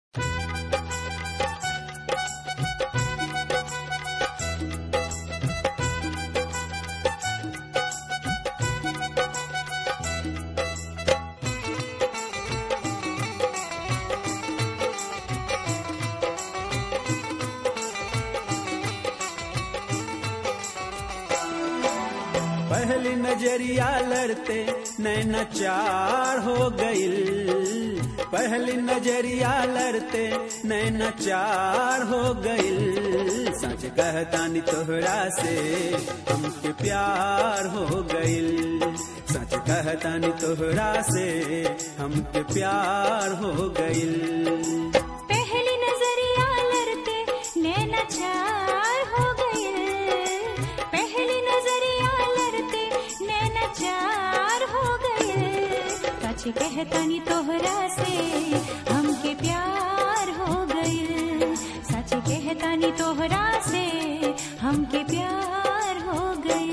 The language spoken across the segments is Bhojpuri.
पहली नजरिया लड़ते नैना चार हो गइल। पहली नजरिया लड़ते नैना चार हो गइल। सच कहतानी तोहरा से हमके प्यार हो गइल। सच कहतानी तोहरा से हमके प्यार हो गइल। पहली नजरिया लड़ते नैना चार हो गइल। पहली नजरिया लड़ते नैना चार हो गइल। सच कहतानी तोहरा से हमके प्यार हो गइल। सच कहतानी तोहरा से हमके प्यार हो गइल।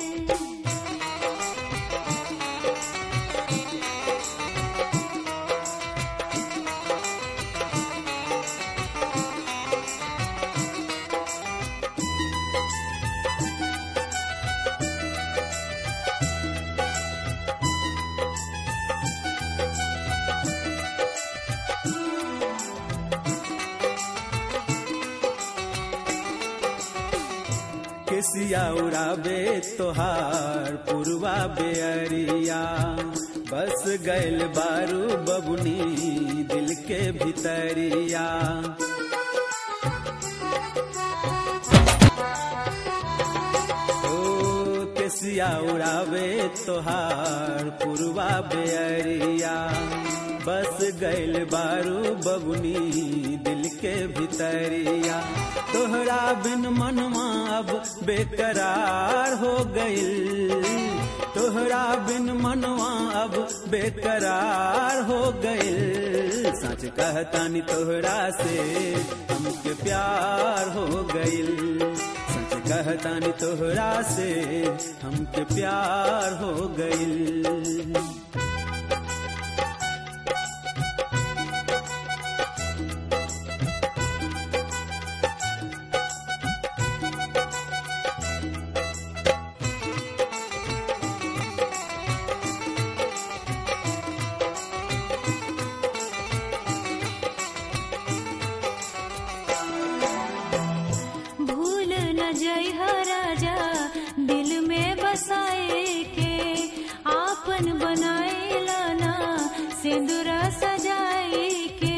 केसिया उड़ाबे तोहार पुरवा बेअरिया। बस गैल बारू बबुनी दिल के भितरिया। ओ केसिया उड़ाबे तोहार पुरवा बेअरिया। बस गैल बारू बबुनी दिल के भितरिया। तोहरा बिन मनवा अब बेकरार हो गइल। तोहरा बिन मनवा अब बेकरार हो गइल। सच कहतानी तोहरा से हमके प्यार हो गइल। सच कहतानी तोहरा से हमके प्यार हो गइल। राजा दिल में बसाए के आपन बनाए लाना सिंदूरा सजाए के।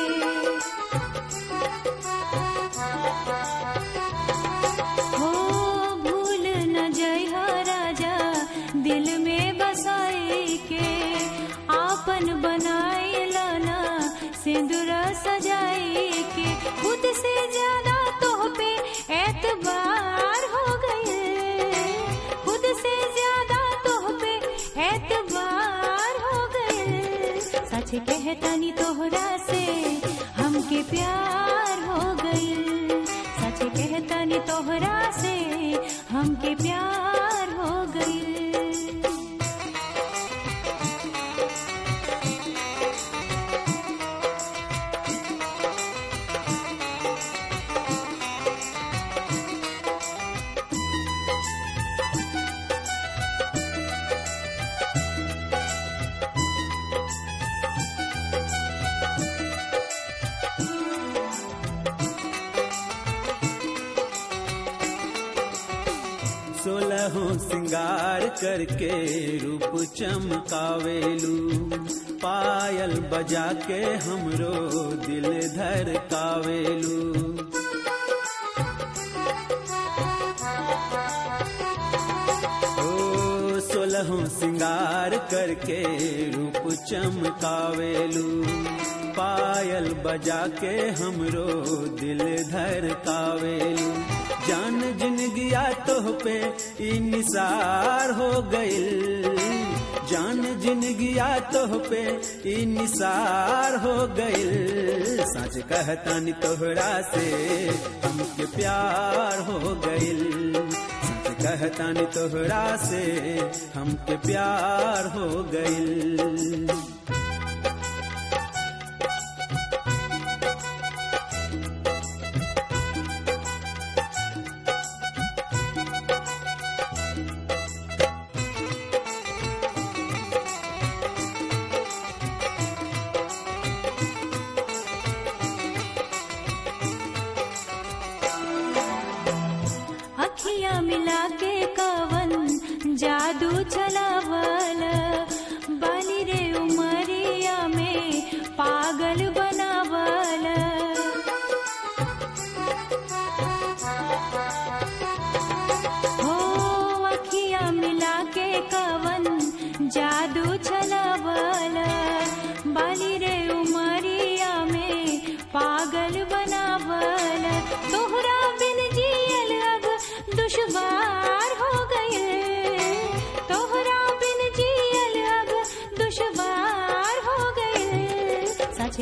हो भूल न जइहा राजा दिल में बसाए के आपन बनाए लाना सिंदूरा सजाए के। खुद से ज्यादा तोह पे एतबार हो गए। खुद से ज्यादा तोह पे एतबार हो गए। सच कहतानी तोहरा से हमके प्यार हो गए। सच कहतानी तोहरा से हमके प्यार हो गए। सोलहों सिंगार करके रूप चमकावेलू। पायल बजा के हमरो दिल धड़कावेलू। ओ सोलहों सिंगार करके रूप चमकावेलू। पायल बजा के हमरो दिल धड़कावेलू। जान जिंदगिया तोह पे ई निसार हो गइल। जान जिंदगिया तोह पे ई निसार हो गइल। सच कहतानी तोहरा से हमके प्यार हो गइल। सच कहतानी तोहरा से हमके प्यार हो गइल।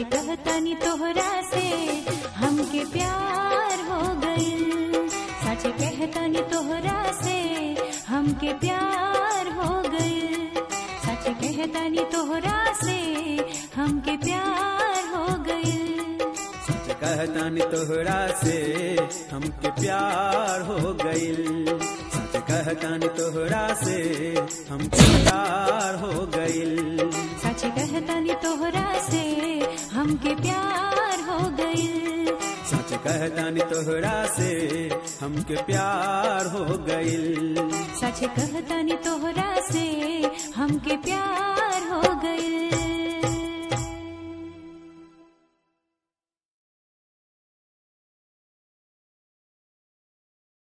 कहतानी तोहरा से हमके प्यार हो गइल। सच कहतानी तोहरा से हमके प्यार हो गइल। सच कहतानी तोहरा से हमके प्यार हो गइल। सच कहतानी तोहरा से हमके प्यार हो गइल। सच कहतानी तोहरा से हमके प्यार हो गइल। सच कहतानी तोहरा से हमके प्यार हो गइल। सच कहतानी तोहरा से हमके प्यार हो गइल। सच कहतानी तोहरा से हमके प्यार हो गइल।